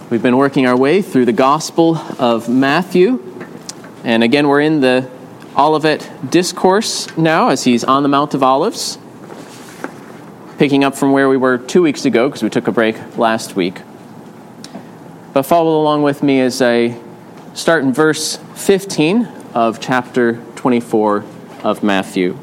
We've been working our way through the Gospel of Matthew. And again, we're in the Olivet Discourse now as he's on the Mount of Olives. Picking up from where we were 2 weeks ago because we took a break last week. But follow along with me as I start in verse 15 of chapter 24 of Matthew.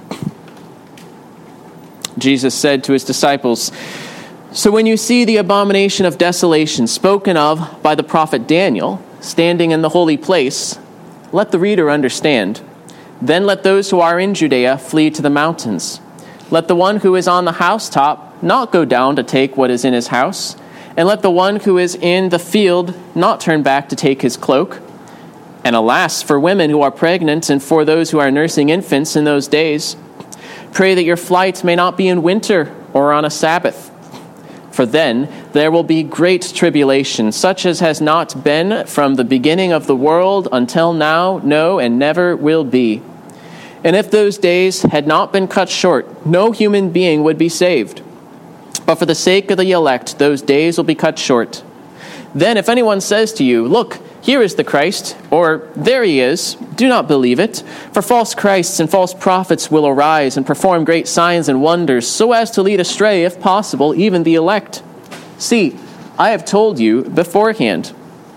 Jesus said to his disciples, "So when you see the abomination of desolation spoken of by the prophet Daniel standing in the holy place, let the reader understand. Then let those who are in Judea flee to the mountains. Let the one who is on the housetop not go down to take what is in his house, and let the one who is in the field not turn back to take his cloak. And alas, for women who are pregnant and for those who are nursing infants in those days, pray that your flight may not be in winter or on a Sabbath. For then there will be great tribulation, such as has not been from the beginning of the world until now, no, and never will be. And if those days had not been cut short, no human being would be saved. But for the sake of the elect, those days will be cut short. Then if anyone says to you, 'Look, here is the Christ,' or 'There he is,' do not believe it. For false Christs and false prophets will arise and perform great signs and wonders, so as to lead astray, if possible, even the elect. See, I have told you beforehand.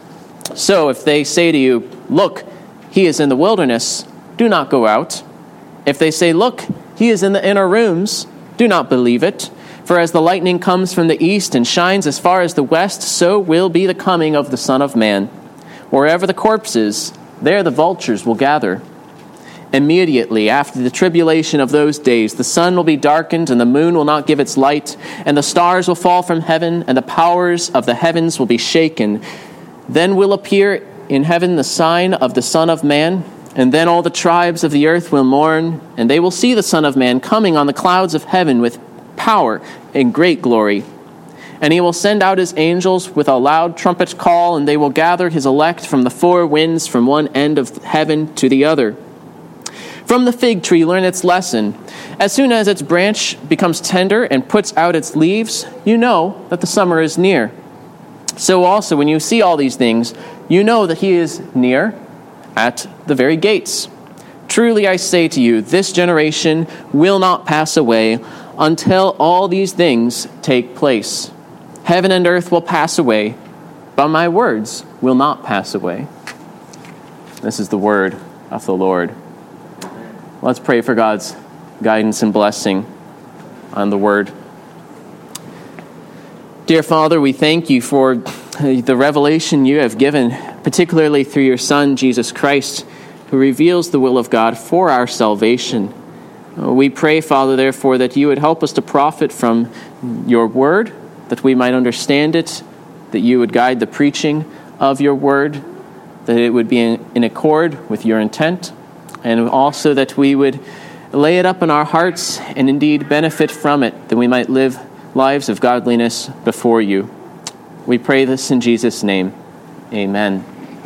So if they say to you, 'Look, he is in the wilderness,' do not go out. If they say, 'Look, he is in the inner rooms,' do not believe it. For as the lightning comes from the east and shines as far as the west, so will be the coming of the Son of Man. Wherever the corpse is, there the vultures will gather. Immediately after the tribulation of those days, the sun will be darkened, and the moon will not give its light, and the stars will fall from heaven, and the powers of the heavens will be shaken. Then will appear in heaven the sign of the Son of Man, and then all the tribes of the earth will mourn, and they will see the Son of Man coming on the clouds of heaven with power and great glory. And he will send out his angels with a loud trumpet call, and they will gather his elect from the four winds, from one end of heaven to the other. From the fig tree learn its lesson. As soon as its branch becomes tender and puts out its leaves, you know that the summer is near. So also when you see all these things, you know that he is near at the very gates. Truly I say to you, this generation will not pass away until all these things take place. Heaven and earth will pass away, but my words will not pass away." This is the word of the Lord. Let's pray for God's guidance and blessing on the word. Dear Father, we thank you for the revelation you have given, particularly through your Son, Jesus Christ, who reveals the will of God for our salvation. We pray, Father, therefore, that you would help us to profit from your word, that we might understand it, that you would guide the preaching of your word, that it would be in accord with your intent, and also that we would lay it up in our hearts and indeed benefit from it, that we might live lives of godliness before you. We pray this in Jesus' name. Amen.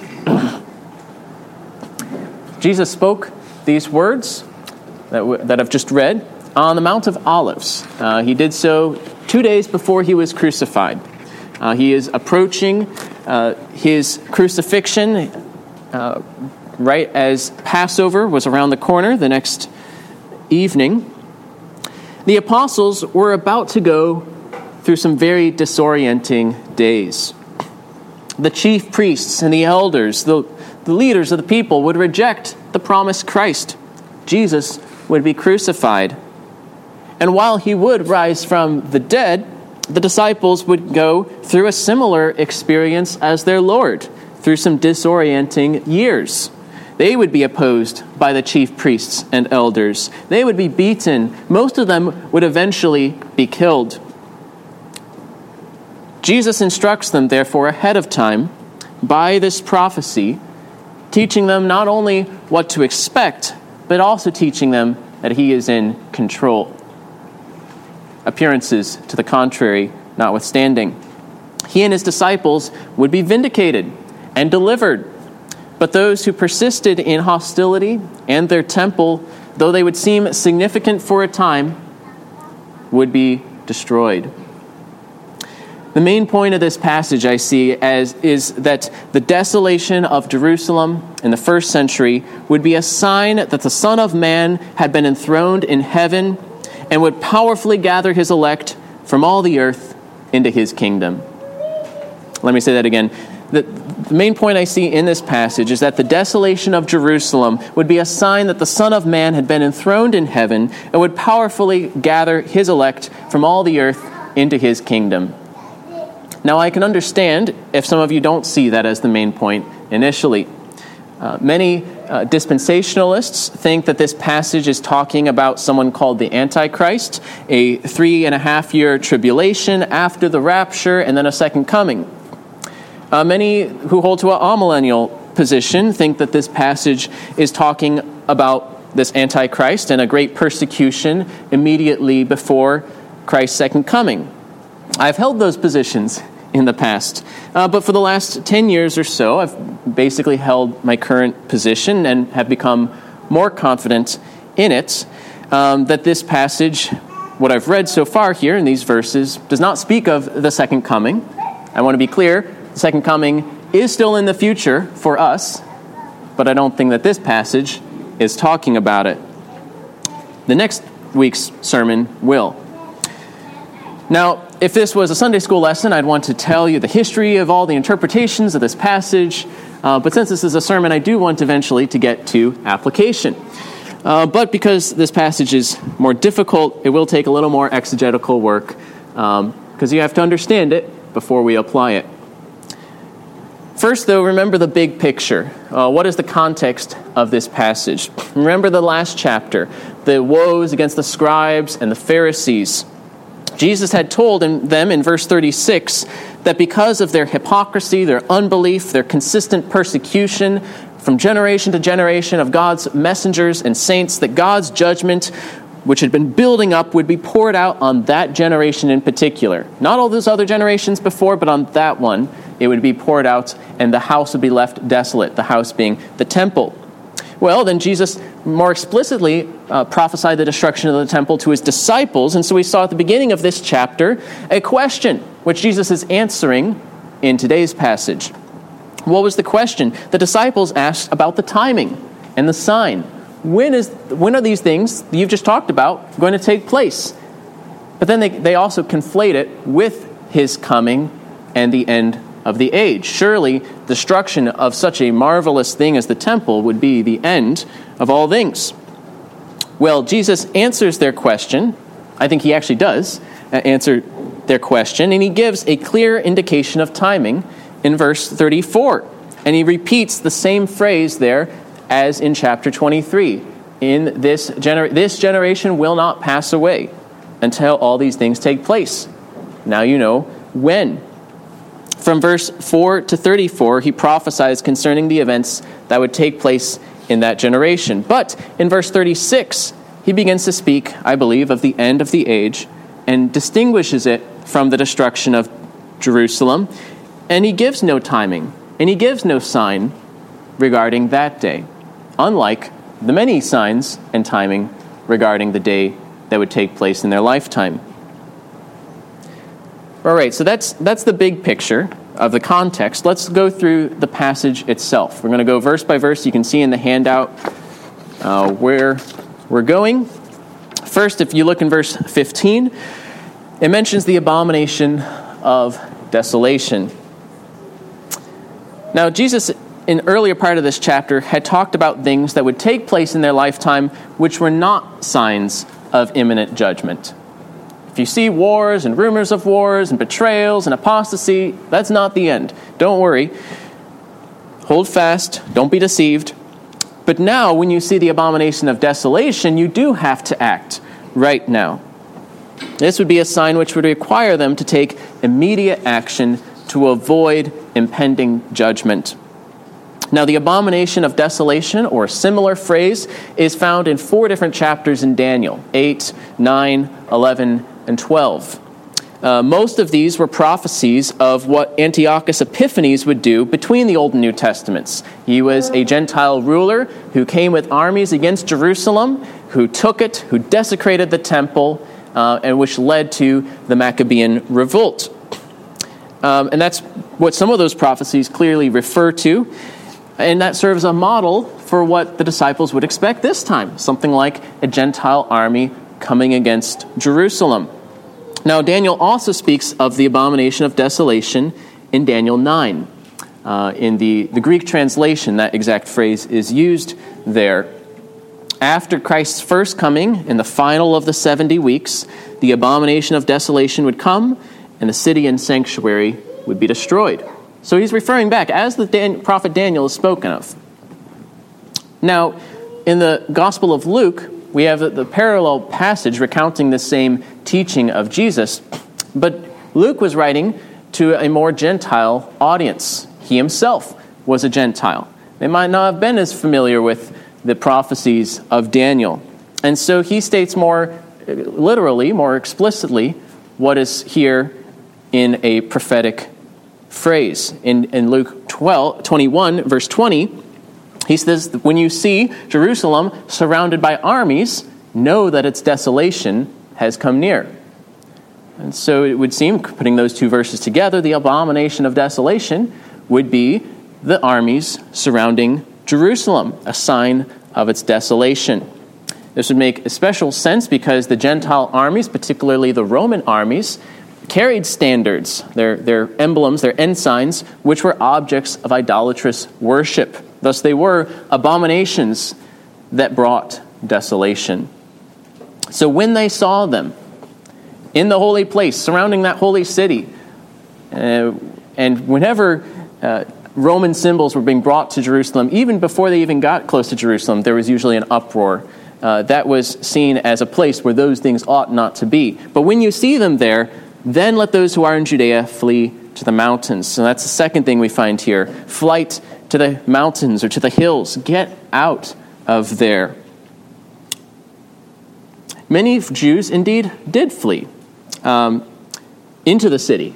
Jesus spoke these words that I've just read on the Mount of Olives. He did so 2 days before he was crucified. He is approaching his crucifixion right as Passover was around the corner the next evening. The apostles were about to go through some very disorienting days. The chief priests and the elders, the leaders of the people, would reject the promised Christ. Jesus would be crucified. And while he would rise from the dead, the disciples would go through a similar experience as their Lord, through some disorienting years. They would be opposed by the chief priests and elders. They would be beaten. Most of them would eventually be killed. Jesus instructs them, therefore, ahead of time by this prophecy, teaching them not only what to expect, but also teaching them that he is in control. Appearances to the contrary notwithstanding. He and his disciples would be vindicated and delivered. But those who persisted in hostility and their temple, though they would seem significant for a time, would be destroyed. The main point of this passage I see is that the desolation of Jerusalem in the first century would be a sign that the Son of Man had been enthroned in heaven and would powerfully gather his elect from all the earth into his kingdom. Let me say that again. The main point I see in this passage is that the desolation of Jerusalem would be a sign that the Son of Man had been enthroned in heaven and would powerfully gather his elect from all the earth into his kingdom. Now, I can understand if some of you don't see that as the main point initially. Many dispensationalists think that this passage is talking about someone called the Antichrist, a 3.5-year tribulation after the rapture, and then a second coming. Many who hold to an amillennial position think that this passage is talking about this Antichrist and a great persecution immediately before Christ's second coming. I've held those positions in the past, but for the last 10 years or so, I've basically held my current position and have become more confident in it, that this passage, what I've read so far here in these verses, does not speak of the second coming. I want to be clear, the second coming is still in the future for us, but I don't think that this passage is talking about it. The next week's sermon will. Now, if this was a Sunday school lesson, I'd want to tell you the history of all the interpretations of this passage, but since this is a sermon, I do want eventually to get to application. But because this passage is more difficult, it will take a little more exegetical work, because you have to understand it before we apply it. First, though, remember the big picture. What is the context of this passage? Remember the last chapter, the woes against the scribes and the Pharisees. Jesus had told them in verse 36 that because of their hypocrisy, their unbelief, their consistent persecution from generation to generation of God's messengers and saints, that God's judgment, which had been building up, would be poured out on that generation in particular. Not all those other generations before, but on that one, it would be poured out, and the house would be left desolate, the house being the temple. Well, then Jesus more explicitly prophesied the destruction of the temple to his disciples, and so we saw at the beginning of this chapter a question, which Jesus is answering in today's passage. What was the question? The disciples asked about the timing and the sign. When are these things that you've just talked about going to take place? But then they also conflate it with his coming and the end of the age. Surely, destruction of such a marvelous thing as the temple would be the end of all things. Well, Jesus answers their question. I think he actually does answer their question, and he gives a clear indication of timing in verse 34. And he repeats the same phrase there as in chapter 23. In this generation will not pass away until all these things take place. Now you know when. From verse 4 to 34, he prophesies concerning the events that would take place in that generation. But in verse 36, he begins to speak, I believe, of the end of the age and distinguishes it from the destruction of Jerusalem. And he gives no timing, and he gives no sign regarding that day, unlike the many signs and timing regarding the day that would take place in their lifetime. All right, so that's the big picture of the context. Let's go through the passage itself. We're going to go verse by verse. You can see in the handout where we're going. First, if you look in verse 15, it mentions the abomination of desolation. Now, Jesus, in an earlier part of this chapter, had talked about things that would take place in their lifetime which were not signs of imminent judgment. If you see wars and rumors of wars and betrayals and apostasy, that's not the end. Don't worry. Hold fast. Don't be deceived. But now, when you see the abomination of desolation, you do have to act right now. This would be a sign which would require them to take immediate action to avoid impending judgment. Now, the abomination of desolation, or a similar phrase, is found in 4 different chapters in Daniel, 8, 9, 11, and 12. Most of these were prophecies of what Antiochus Epiphanes would do between the Old and New Testaments. He was a Gentile ruler who came with armies against Jerusalem, who took it, who desecrated the temple, and which led to the Maccabean revolt. And that's what some of those prophecies clearly refer to. And that serves a model for what the disciples would expect this time, something like a Gentile army coming against Jerusalem. Now, Daniel also speaks of the abomination of desolation in Daniel 9. In the Greek translation, that exact phrase is used there. After Christ's first coming, in the final of the 70 weeks, the abomination of desolation would come, and the city and sanctuary would be destroyed. So he's referring back, as the prophet Daniel is spoken of. Now, in the Gospel of Luke, we have the parallel passage recounting the same teaching of Jesus, but Luke was writing to a more Gentile audience. He himself was a Gentile. They might not have been as familiar with the prophecies of Daniel. And so he states more literally, more explicitly, what is here in a prophetic phrase. In Luke 21, verse 20, he says, when you see Jerusalem surrounded by armies, know that its desolation has come near. And so it would seem, putting those two verses together, the abomination of desolation would be the armies surrounding Jerusalem, a sign of its desolation. This would make special sense because the Gentile armies, particularly the Roman armies, carried standards, their emblems, their ensigns, which were objects of idolatrous worship. Thus they were abominations that brought desolation. So when they saw them in the holy place, surrounding that holy city, and whenever Roman symbols were being brought to Jerusalem, even before they even got close to Jerusalem, there was usually an uproar. That was seen as a place where those things ought not to be. But when you see them there, then let those who are in Judea flee to the mountains. So that's the second thing we find here. Flight to the mountains or to the hills. Get out of there. Many Jews indeed did flee into the city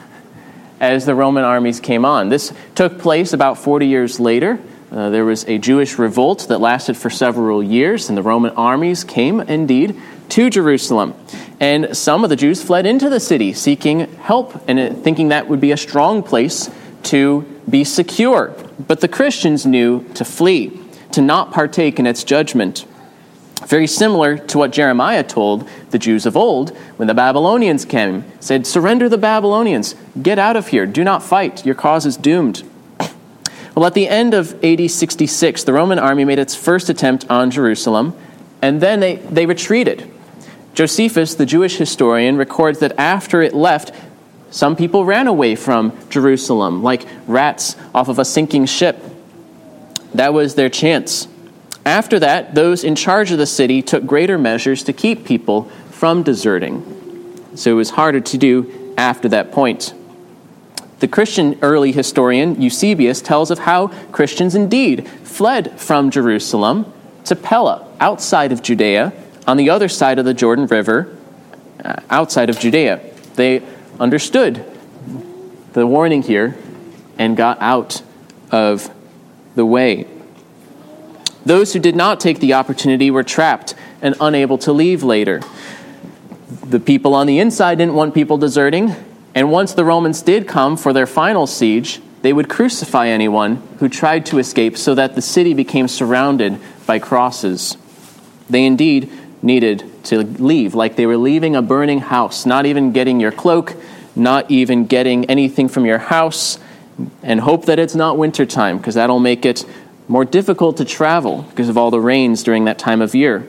as the Roman armies came on. This took place about 40 years later. There was a Jewish revolt that lasted for several years, and the Roman armies came indeed to Jerusalem. And some of the Jews fled into the city seeking help and thinking that would be a strong place to be secure. But the Christians knew to flee, to not partake in its judgment. Very similar to what Jeremiah told the Jews of old when the Babylonians came. Said, surrender the Babylonians. Get out of here. Do not fight. Your cause is doomed. Well, at the end of AD 66, the Roman army made its first attempt on Jerusalem, and then they retreated. Josephus, the Jewish historian, records that after it left, some people ran away from Jerusalem, like rats off of a sinking ship. That was their chance. After that, those in charge of the city took greater measures to keep people from deserting. So it was harder to do after that point. The Christian early historian Eusebius tells of how Christians indeed fled from Jerusalem to Pella, outside of Judea, on the other side of the Jordan River, outside of Judea. They understood the warning here and got out of the way. Those who did not take the opportunity were trapped and unable to leave later. The people on the inside didn't want people deserting, and once the Romans did come for their final siege, they would crucify anyone who tried to escape so that the city became surrounded by crosses. They indeed needed to leave, like they were leaving a burning house, not even getting your cloak, not even getting anything from your house, and hope that it's not wintertime, because that'll make it more difficult to travel because of all the rains during that time of year.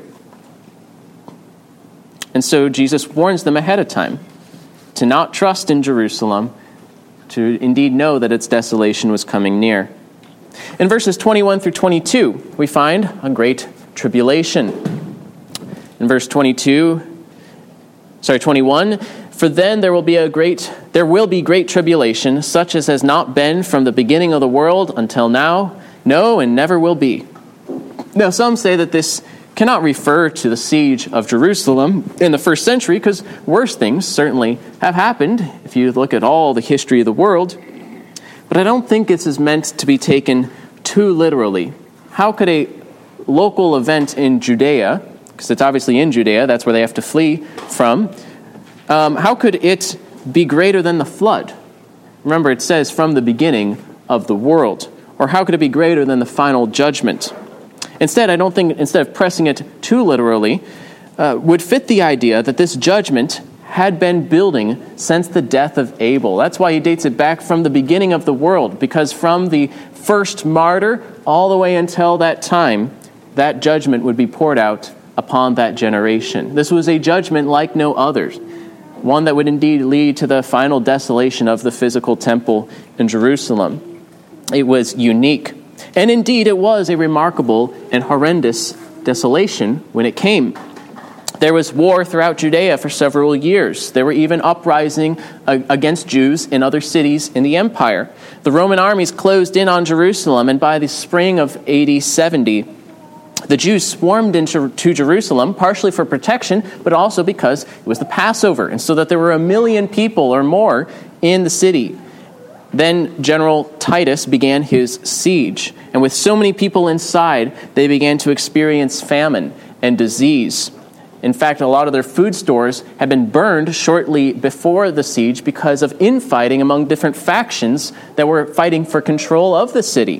And so Jesus warns them ahead of time to not trust in Jerusalem, to indeed know that its desolation was coming near. In verses 21 through 22, we find a great tribulation. In verse 21, for then there will be great tribulation, such as has not been from the beginning of the world until now, no, and never will be. Now, some say that this cannot refer to the siege of Jerusalem in the first century, because worse things certainly have happened if you look at all the history of the world. But I don't think this is meant to be taken too literally. How could a local event in Judea, because it's obviously in Judea, that's where they have to flee from, how could it be greater than the flood? Remember, it says from the beginning of the world. Or how could it be greater than the final judgment? Instead, I don't think, instead of pressing it too literally, would fit the idea that this judgment had been building since the death of Abel. That's why he dates it back from the beginning of the world, because from the first martyr all the way until that time, that judgment would be poured out upon that generation. This was a judgment like no other, one that would indeed lead to the final desolation of the physical temple in Jerusalem. It was unique. And indeed, it was a remarkable and horrendous desolation when it came. There was war throughout Judea for several years. There were even uprisings against Jews in other cities in the empire. The Roman armies closed in on Jerusalem, and by the spring of AD 70, the Jews swarmed into Jerusalem, partially for protection, but also because it was the Passover, and so that there were 1 million people or more in the city. Then General Titus began his siege, and with so many people inside, they began to experience famine and disease. In fact, a lot of their food stores had been burned shortly before the siege because of infighting among different factions that were fighting for control of the city.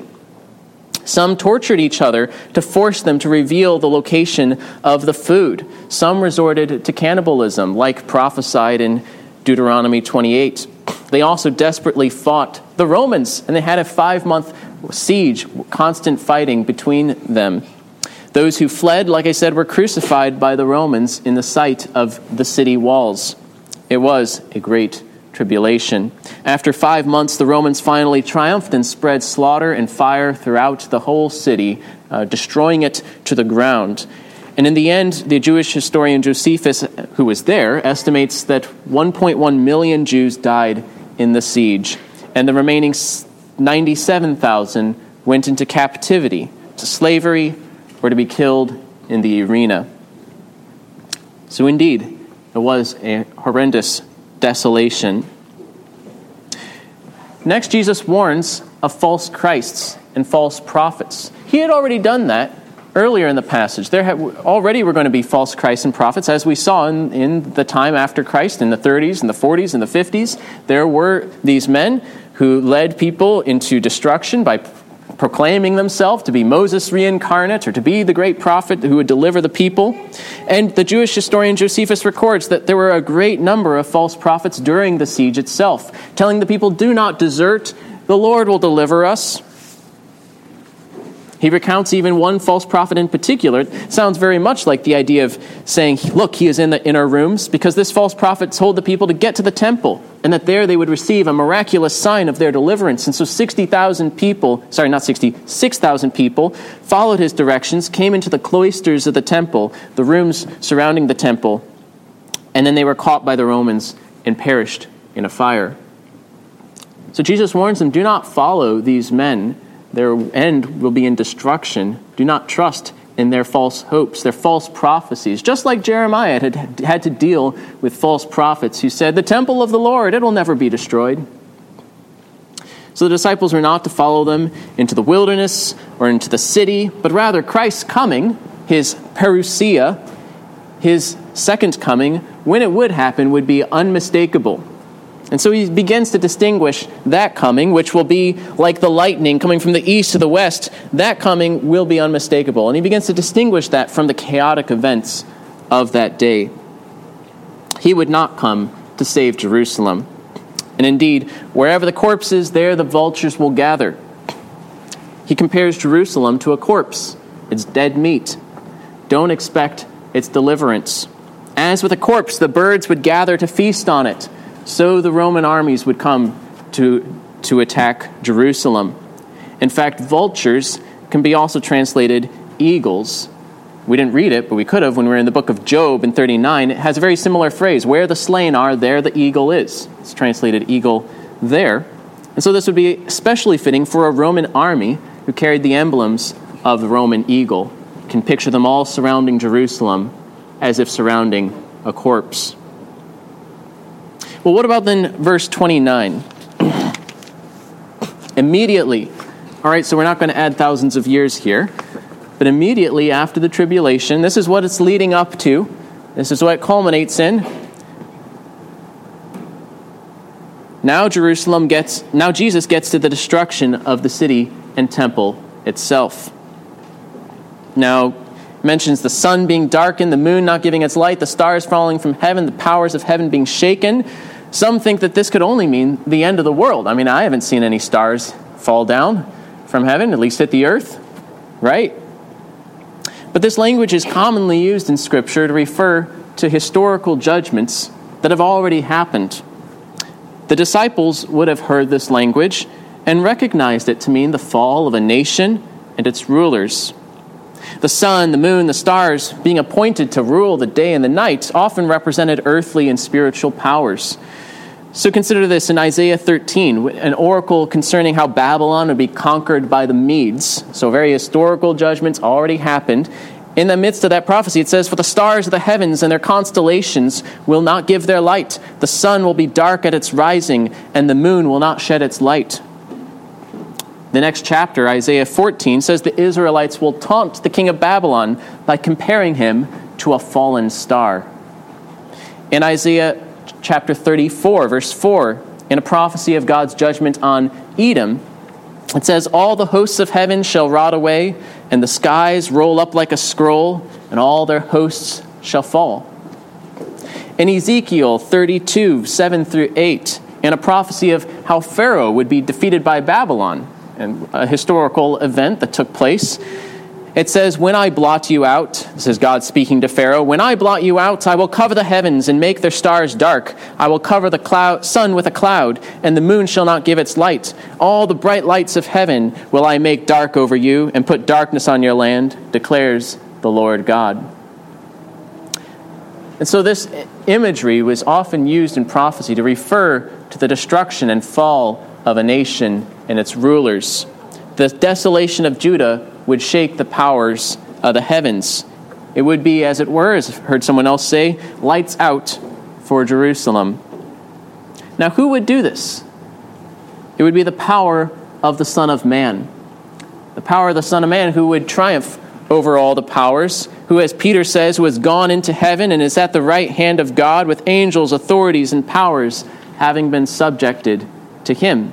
Some tortured each other to force them to reveal the location of the food. Some resorted to cannibalism, like prophesied in Deuteronomy 28. They also desperately fought the Romans, and they had a 5-month siege, constant fighting between them. Those who fled, like I said, were crucified by the Romans in the sight of the city walls. It was a great tribulation. After 5 months, the Romans finally triumphed and spread slaughter and fire throughout the whole city, destroying it to the ground. And in the end, the Jewish historian Josephus, who was there, estimates that 1.1 million Jews died in the siege, and the remaining 97,000 went into captivity, to slavery, or to be killed in the arena. So indeed, it was a horrendous desolation. Next, Jesus warns of false Christs and false prophets. He had already done that earlier in the passage. There already were going to be false Christs and prophets, as we saw in the time after Christ, in the 30s and the 40s and the 50s. There were these men who led people into destruction by proclaiming themselves to be Moses reincarnate or to be the great prophet who would deliver the people. And the Jewish historian Josephus records that there were a great number of false prophets during the siege itself, telling the people, "Do not desert, the Lord will deliver us." He recounts even one false prophet in particular. It sounds very much like the idea of saying, look, he is in the inner rooms, because this false prophet told the people to get to the temple and that there they would receive a miraculous sign of their deliverance. And so 6,000 people followed his directions, came into the cloisters of the temple, the rooms surrounding the temple, and then they were caught by the Romans and perished in a fire. So Jesus warns them, do not follow these men. Their end will be in destruction. Do not trust in their false hopes, their false prophecies. Just like Jeremiah had to deal with false prophets who said, the temple of the Lord, it will never be destroyed. So the disciples were not to follow them into the wilderness or into the city, but rather Christ's coming, his parousia, his second coming, when it would happen, would be unmistakable. And so he begins to distinguish that coming, which will be like the lightning coming from the east to the west. That coming will be unmistakable. And he begins to distinguish that from the chaotic events of that day. He would not come to save Jerusalem. And indeed, wherever the corpse is, there the vultures will gather. He compares Jerusalem to a corpse. It's dead meat. Don't expect its deliverance. As with a corpse, the birds would gather to feast on it. So the Roman armies would come to attack Jerusalem. In fact, vultures can be also translated eagles. We didn't read it, but we could have when we were in the book of Job in 39. It has a very similar phrase. Where the slain are, there the eagle is. It's translated eagle there. And so this would be especially fitting for a Roman army who carried the emblems of the Roman eagle. You can picture them all surrounding Jerusalem as if surrounding a corpse. Well, what about then verse 29? Immediately, all right, so we're not going to add thousands of years here, but immediately after the tribulation, this is what it's leading up to. This is what it culminates in. Now Jesus gets to the destruction of the city and temple itself. Now, it mentions the sun being darkened, the moon not giving its light, the stars falling from heaven, the powers of heaven being shaken. Some think that this could only mean the end of the world. I mean, I haven't seen any stars fall down from heaven, at least hit the earth, right? But this language is commonly used in Scripture to refer to historical judgments that have already happened. The disciples would have heard this language and recognized it to mean the fall of a nation and its rulers. The sun, the moon, the stars being appointed to rule the day and the night often represented earthly and spiritual powers. So consider this in Isaiah 13, an oracle concerning how Babylon would be conquered by the Medes. So very historical judgments already happened. In the midst of that prophecy, it says, "For the stars of the heavens and their constellations will not give their light. The sun will be dark at its rising, and the moon will not shed its light." The next chapter, Isaiah 14, says the Israelites will taunt the king of Babylon by comparing him to a fallen star. In Isaiah chapter 34, verse 4, in a prophecy of God's judgment on Edom, it says, "All the hosts of heaven shall rot away, and the skies roll up like a scroll, and all their hosts shall fall." In Ezekiel 32, 7 through 8, in a prophecy of how Pharaoh would be defeated by Babylon, and a historical event that took place, it says, "When I blot you out," this is God speaking to Pharaoh, "when I blot you out, I will cover the heavens and make their stars dark. I will cover the sun with a cloud, and the moon shall not give its light. All the bright lights of heaven will I make dark over you, and put darkness on your land, declares the Lord God." And so this imagery was often used in prophecy to refer to the destruction and fall of a nation and its rulers. The desolation of Judah would shake the powers of the heavens. It would be, as it were, as I heard someone else say, lights out for Jerusalem. Now, who would do this? It would be the power of the Son of Man. The power of the Son of Man who would triumph over all the powers, who, as Peter says, who has gone into heaven and is at the right hand of God with angels, authorities, and powers having been subjected to him.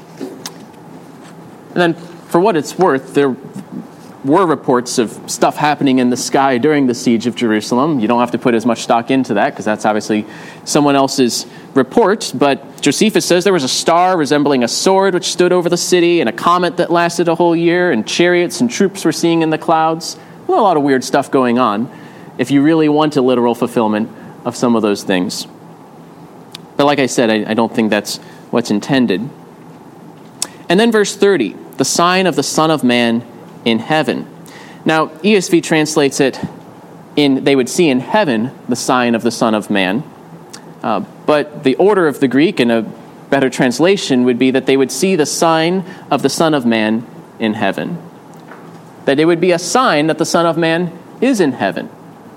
And then, for what it's worth, there were reports of stuff happening in the sky during the siege of Jerusalem. You don't have to put as much stock into that, because that's obviously someone else's report. But Josephus says there was a star resembling a sword which stood over the city, and a comet that lasted a whole year, and chariots and troops were seen in the clouds. Well, a lot of weird stuff going on, if you really want a literal fulfillment of some of those things. But like I said, I don't think that's what's intended. And then verse 30, the sign of the Son of Man in heaven. Now, ESV translates it in, they would see in heaven the sign of the Son of Man. But the order of the Greek, and a better translation, would be that they would see the sign of the Son of Man in heaven. That it would be a sign that the Son of Man is in heaven.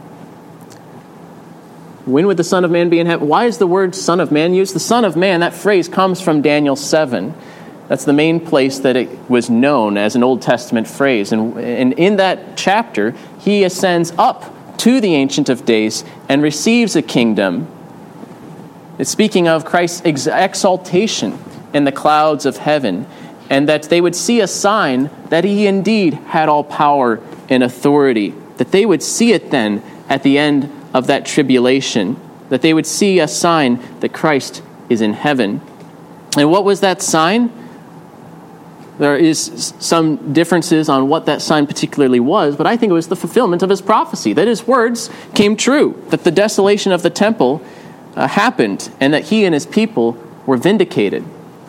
When would the Son of Man be in heaven? Why is the word Son of Man used? The Son of Man, that phrase comes from Daniel 7. That's the main place that it was known as an Old Testament phrase. And in that chapter, he ascends up to the Ancient of Days and receives a kingdom. It's speaking of Christ's exaltation in the clouds of heaven, and that they would see a sign that he indeed had all power and authority, that they would see it then at the end of that tribulation, that they would see a sign that Christ is in heaven. And what was that sign? There is some differences on what that sign particularly was, but I think it was the fulfillment of his prophecy, that his words came true, that the desolation of the temple happened, and that he and his people were vindicated.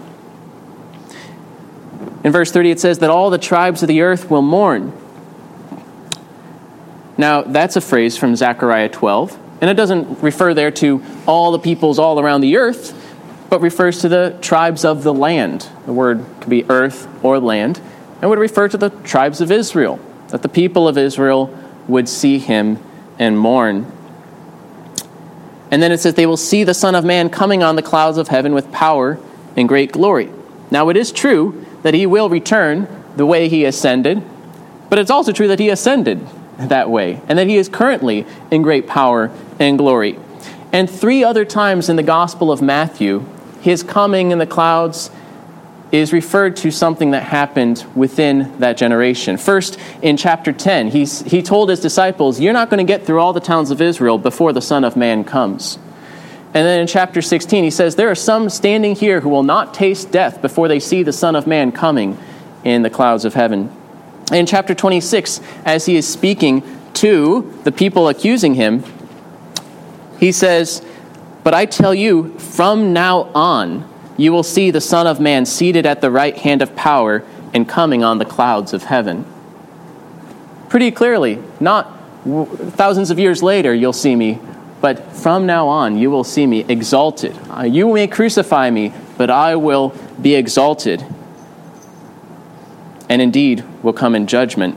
In verse 30 it says that all the tribes of the earth will mourn. Now, that's a phrase from Zechariah 12, and it doesn't refer there to all the peoples all around the earth, but refers to the tribes of the land. The word could be earth or land, and would refer to the tribes of Israel, that the people of Israel would see him and mourn. And then it says they will see the Son of Man coming on the clouds of heaven with power and great glory. Now, it is true that he will return the way he ascended, but it's also true that he ascended that way, and that he is currently in great power and glory. And 3 other times in the Gospel of Matthew, his coming in the clouds is referred to something that happened within that generation. First, in chapter 10, he told his disciples, you're not going to get through all the towns of Israel before the Son of Man comes. And then in chapter 16, he says, there are some standing here who will not taste death before they see the Son of Man coming in the clouds of heaven. In chapter 26, as he is speaking to the people accusing him, he says, but I tell you, from now on, you will see the Son of Man seated at the right hand of power and coming on the clouds of heaven. Pretty clearly, not thousands of years later you'll see me, but from now on you will see me exalted. You may crucify me, but I will be exalted. And indeed will come in judgment.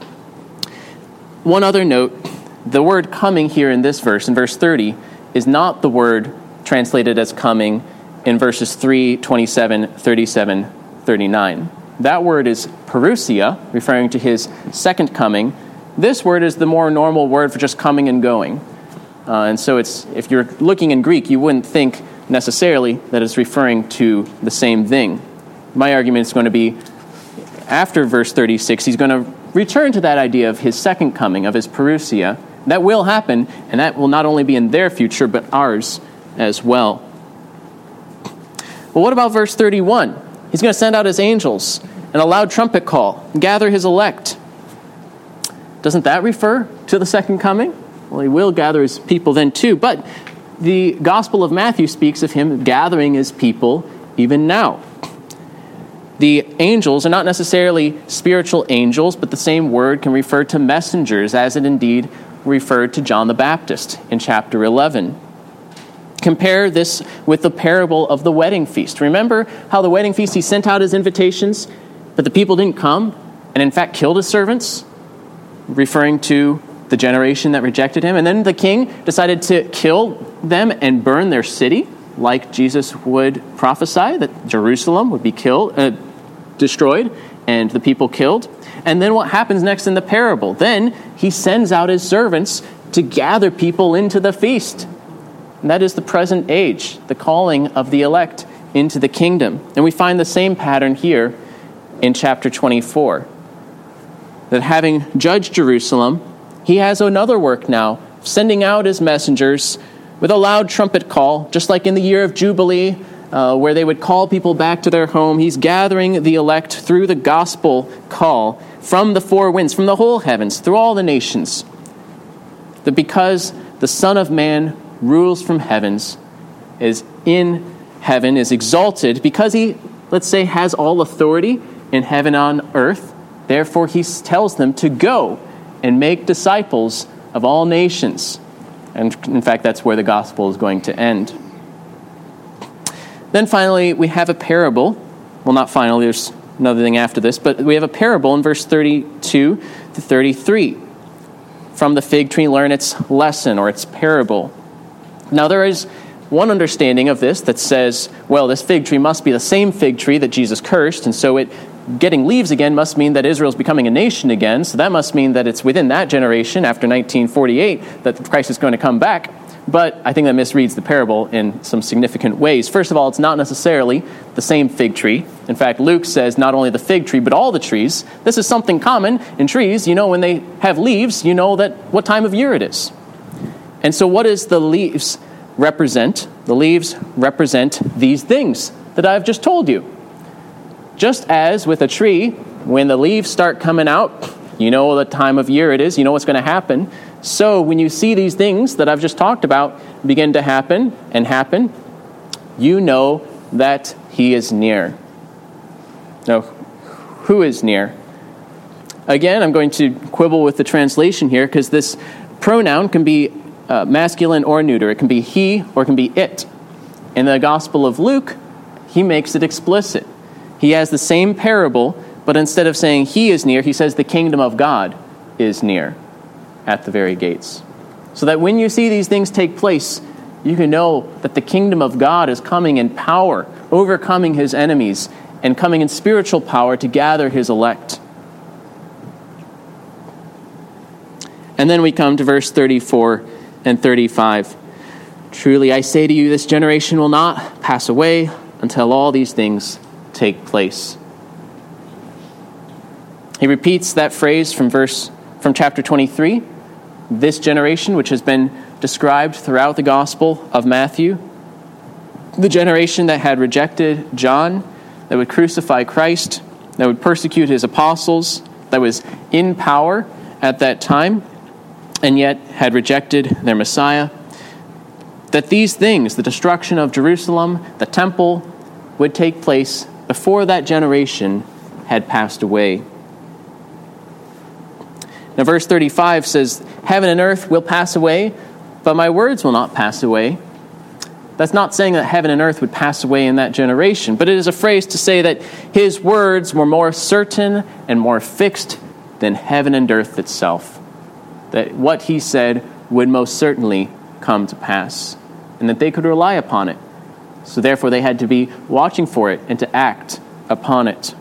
One other note, the word coming here in this verse, in verse 30, is not the word translated as coming in verses 3, 27, 37, 39. That word is parousia, referring to his second coming. This word is the more normal word for just coming and going. And so if you're looking in Greek, you wouldn't think necessarily that it's referring to the same thing. My argument is going to be, after verse 36, he's going to return to that idea of his second coming, of his parousia. That will happen, and that will not only be in their future, but ours as well. But what about verse 31? He's going to send out his angels and a loud trumpet call, and gather his elect. Doesn't that refer to the second coming? Well, he will gather his people then too. But the Gospel of Matthew speaks of him gathering his people even now. The angels are not necessarily spiritual angels, but the same word can refer to messengers, as it indeed referred to John the Baptist in chapter 11. Compare this with the parable of the wedding feast. Remember how the wedding feast, he sent out his invitations, but the people didn't come, and in fact killed his servants, referring to the generation that rejected him. And then the king decided to kill them and burn their city, like Jesus would prophesy that Jerusalem would be destroyed, and the people killed. And then what happens next in the parable? Then he sends out his servants to gather people into the feast. And that is the present age, the calling of the elect into the kingdom. And we find the same pattern here in chapter 24. That having judged Jerusalem, he has another work now, sending out his messengers with a loud trumpet call, just like in the year of Jubilee, where they would call people back to their home. He's gathering the elect through the gospel call from the four winds, from the whole heavens, through all the nations. That because the Son of Man rules from heavens, is in heaven, is exalted, because he, let's say, has all authority in heaven and on earth, therefore he tells them to go and make disciples of all nations. And in fact, that's where the gospel is going to end. Then finally, we have a parable. Well, not finally, there's another thing after this, but we have a parable in verse 32 to 33. From the fig tree, learn its lesson or its parable. Now, there is one understanding of this that says, well, this fig tree must be the same fig tree that Jesus cursed, and so it getting leaves again must mean that Israel's becoming a nation again, so that must mean that it's within that generation, after 1948, that Christ is going to come back. But I think that misreads the parable in some significant ways. First of all, it's not necessarily the same fig tree. In fact, Luke says not only the fig tree, but all the trees. This is something common in trees. You know, when they have leaves, you know that what time of year it is. And so what does the leaves represent? The leaves represent these things that I've just told you. Just as with a tree, when the leaves start coming out, you know the time of year it is, you know what's going to happen. So when you see these things that I've just talked about begin to happen, you know that he is near. Now, who is near? Again, I'm going to quibble with the translation here, because this pronoun can be masculine or neuter. It can be he or it can be it. In the Gospel of Luke, he makes it explicit. He has the same parable, but instead of saying he is near, he says the kingdom of God is near at the very gates. So that when you see these things take place, you can know that the kingdom of God is coming in power, overcoming his enemies, and coming in spiritual power to gather his elect. And then we come to verse 34 and 35. Truly I say to you, this generation will not pass away until all these things take place. He repeats that phrase from chapter 23, this generation, which has been described throughout the Gospel of Matthew, the generation that had rejected John, that would crucify Christ, that would persecute his apostles, that was in power at that time, and yet had rejected their Messiah, that these things, the destruction of Jerusalem, the temple, would take place before that generation had passed away. Now, verse 35 says, heaven and earth will pass away, but my words will not pass away. That's not saying that heaven and earth would pass away in that generation, but it is a phrase to say that his words were more certain and more fixed than heaven and earth itself. That what he said would most certainly come to pass, and that they could rely upon it. So therefore they had to be watching for it and to act upon it.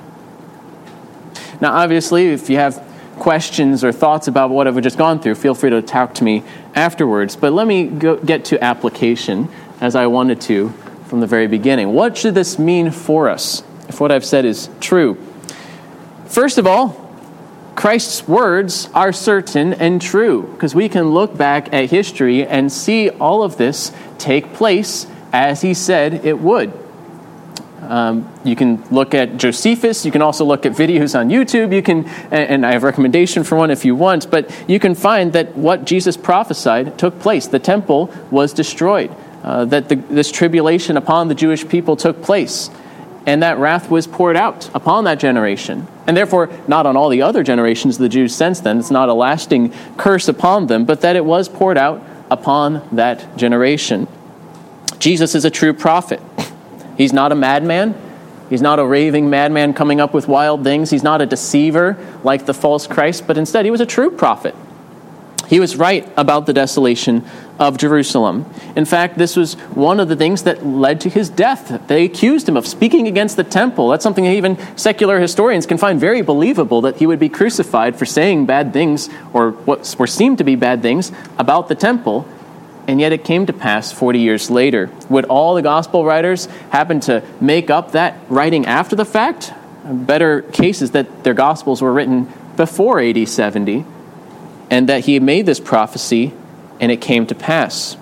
Now obviously, if you have questions or thoughts about what I've just gone through, feel free to talk to me afterwards. But let me get to application, as I wanted to from the very beginning. What should this mean for us, if what I've said is true? First of all, Christ's words are certain and true, because we can look back at history and see all of this take place as he said it would. You can look at Josephus. You can also look at videos on YouTube. You can, and I have a recommendation for one if you want, but you can find that what Jesus prophesied took place. The temple was destroyed, that this tribulation upon the Jewish people took place, and that wrath was poured out upon that generation. And therefore, not on all the other generations of the Jews since then. It's not a lasting curse upon them, but that it was poured out upon that generation. Jesus is a true prophet. He's not a madman. He's not a raving madman coming up with wild things. He's not a deceiver like the false Christ, but instead he was a true prophet. He was right about the desolation of Jerusalem. In fact, this was one of the things that led to his death. They accused him of speaking against the temple. That's something that even secular historians can find very believable, that he would be crucified for saying bad things, or what seemed to be bad things, about the temple. And yet it came to pass 40 years later. Would all the gospel writers happen to make up that writing after the fact? A better case is that their gospels were written before AD 70, and that he made this prophecy and it came to pass.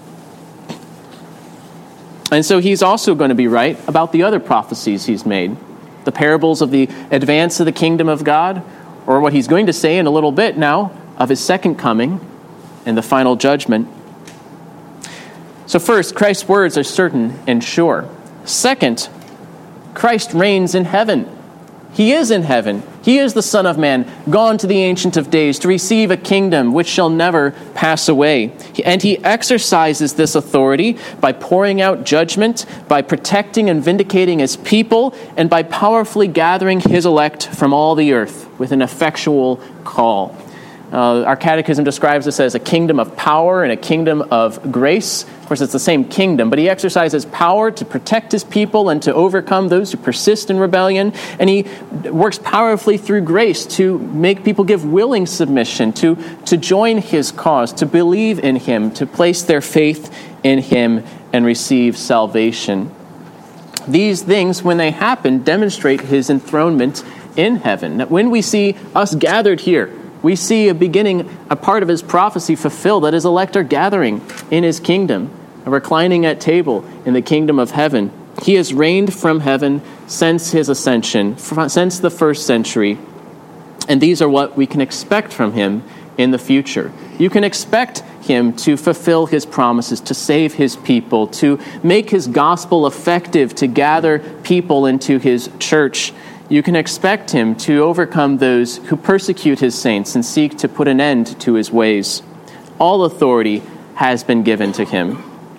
And so he's also going to be right about the other prophecies he's made. The parables of the advance of the kingdom of God, or what he's going to say in a little bit now of his second coming and the final judgment. So first, Christ's words are certain and sure. Second, Christ reigns in heaven. He is in heaven. He is the Son of Man, gone to the Ancient of Days to receive a kingdom which shall never pass away. And he exercises this authority by pouring out judgment, by protecting and vindicating his people, and by powerfully gathering his elect from all the earth with an effectual call. Our catechism describes this as a kingdom of power and a kingdom of grace. Of course, it's the same kingdom, but he exercises power to protect his people and to overcome those who persist in rebellion. And he works powerfully through grace to make people give willing submission, to join his cause, to believe in him, to place their faith in him and receive salvation. These things, when they happen, demonstrate his enthronement in heaven. That when we see us gathered here, we see a part of his prophecy fulfilled, that his elect are gathering in his kingdom, reclining at table in the kingdom of heaven. He has reigned from heaven since his ascension, since the first century. And these are what we can expect from him in the future. You can expect him to fulfill his promises, to save his people, to make his gospel effective, to gather people into his church. You can expect him to overcome those who persecute his saints and seek to put an end to his ways. All authority has been given to him.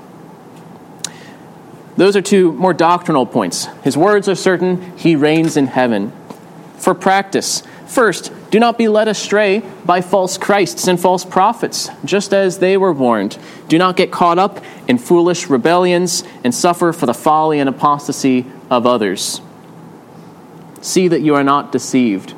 Those are two more doctrinal points. His words are certain. He reigns in heaven. For practice, first, do not be led astray by false Christs and false prophets, just as they were warned. Do not get caught up in foolish rebellions and suffer for the folly and apostasy of others. See that you are not deceived.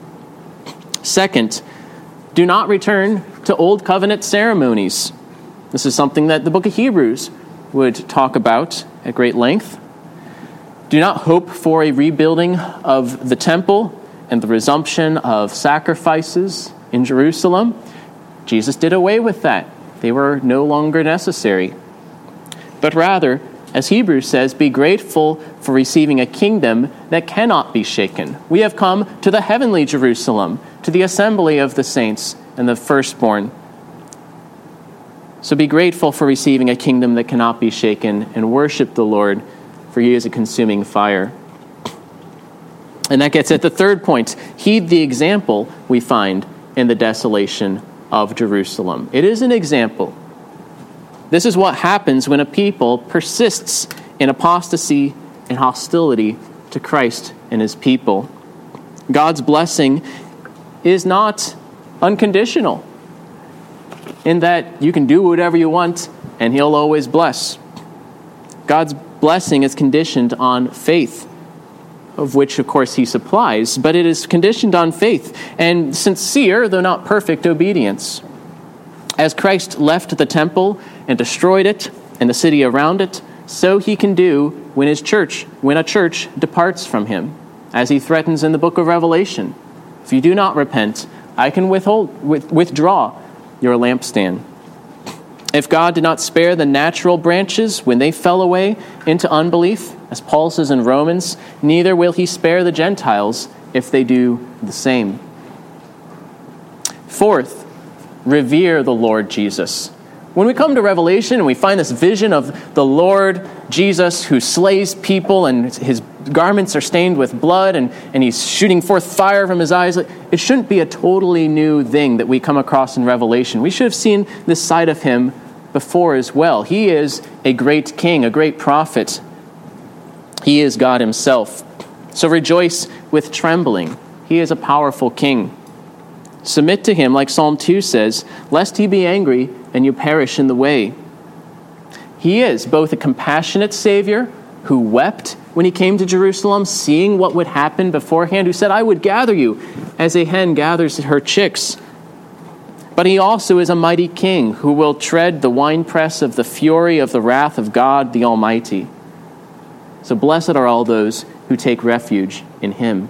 Second, do not return to old covenant ceremonies. This is something that the book of Hebrews would talk about at great length. Do not hope for a rebuilding of the temple and the resumption of sacrifices in Jerusalem. Jesus did away with that. They were no longer necessary. But rather, as Hebrews says, be grateful for receiving a kingdom that cannot be shaken. We have come to the heavenly Jerusalem, to the assembly of the saints and the firstborn. So be grateful for receiving a kingdom that cannot be shaken and worship the Lord, for he is a consuming fire. And that gets at the third point. Heed the example we find in the desolation of Jerusalem. It is an example. This is what happens when a people persists in apostasy and hostility to Christ and his people. God's blessing is not unconditional, in that you can do whatever you want and he'll always bless. God's blessing is conditioned on faith, of which, of course, he supplies, but it is conditioned on faith and sincere, though not perfect, obedience. As Christ left the temple and destroyed it and the city around it, so he can do when a church departs from him, as he threatens in the book of Revelation. If you do not repent, I can withdraw your lampstand. If God did not spare the natural branches when they fell away into unbelief, as Paul says in Romans, neither will he spare the Gentiles if they do the same. Fourth, revere the Lord Jesus. When we come to Revelation and we find this vision of the Lord Jesus who slays people and his garments are stained with blood and he's shooting forth fire from his eyes, it shouldn't be a totally new thing that we come across in Revelation. We should have seen this side of him before as well. He is a great king, a great prophet. He is God himself. So rejoice with trembling. He is a powerful king. Submit to him, like Psalm 2 says, lest he be angry and you perish in the way. He is both a compassionate Savior who wept when he came to Jerusalem, seeing what would happen beforehand, who said, I would gather you as a hen gathers her chicks. But he also is a mighty king who will tread the winepress of the fury of the wrath of God the Almighty. So blessed are all those who take refuge in him.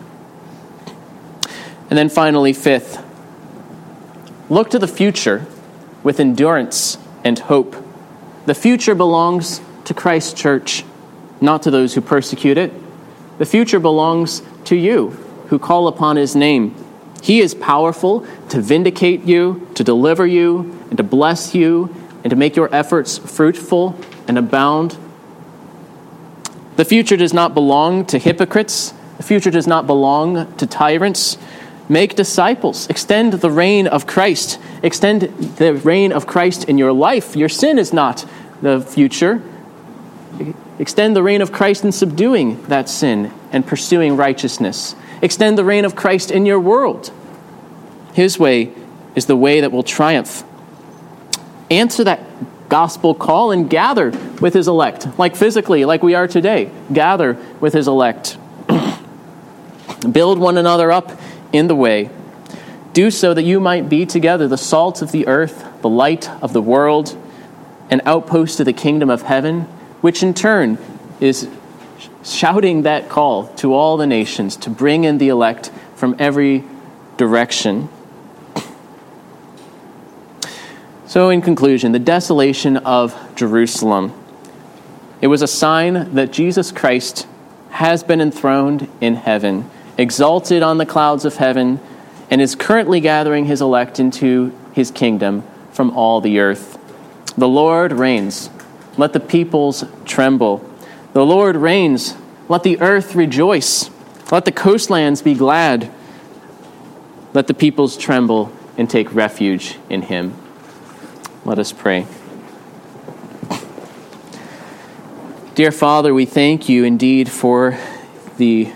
And then finally, fifth, look to the future with endurance and hope. The future belongs to Christ's church, not to those who persecute it. The future belongs to you who call upon his name. He is powerful to vindicate you, to deliver you, and to bless you, and to make your efforts fruitful and abound. The future does not belong to hypocrites. The future does not belong to tyrants. Make disciples. Extend the reign of Christ. Extend the reign of Christ in your life. Your sin is not the future. Extend the reign of Christ in subduing that sin and pursuing righteousness. Extend the reign of Christ in your world. His way is the way that will triumph. Answer that gospel call and gather with his elect, like physically, like we are today. Gather with his elect. Build one another up in the way. Do so that you might be together the salt of the earth, the light of the world, an outpost of the kingdom of heaven, which in turn is shouting that call to all the nations to bring in the elect from every direction. So in conclusion, the desolation of Jerusalem. It was a sign that Jesus Christ has been enthroned in heaven, exalted on the clouds of heaven, and is currently gathering his elect into his kingdom from all the earth. The Lord reigns. Let the peoples tremble. The Lord reigns. Let the earth rejoice. Let the coastlands be glad. Let the peoples tremble and take refuge in him. Let us pray. Dear Father, we thank you indeed for the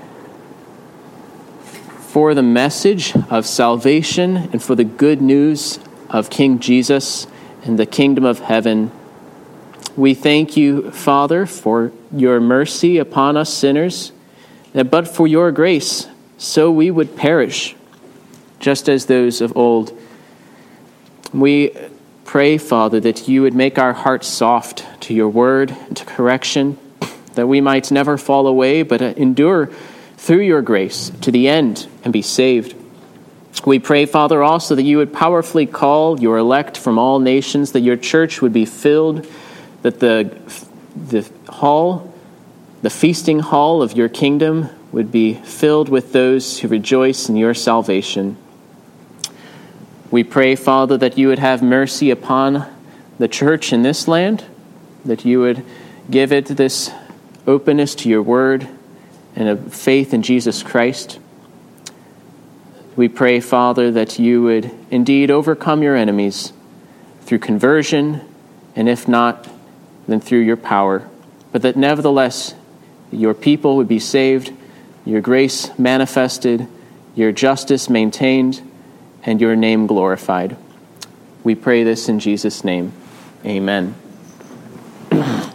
message of salvation and for the good news of King Jesus and the kingdom of heaven. We thank you, Father, for your mercy upon us sinners, that but for your grace, so we would perish, just as those of old. We pray, Father, that you would make our hearts soft to your word and to correction, that we might never fall away, but endure through your grace to the end and be saved. We pray, Father, also that you would powerfully call your elect from all nations, that your church would be filled, that the feasting hall of your kingdom would be filled with those who rejoice in your salvation. We pray, Father, that you would have mercy upon the church in this land, that you would give it this openness to your word and a faith in Jesus Christ. We pray, Father, that you would indeed overcome your enemies through conversion, and if not, then through your power, but that nevertheless your people would be saved, your grace manifested, your justice maintained, and your name glorified. We pray this in Jesus' name. Amen.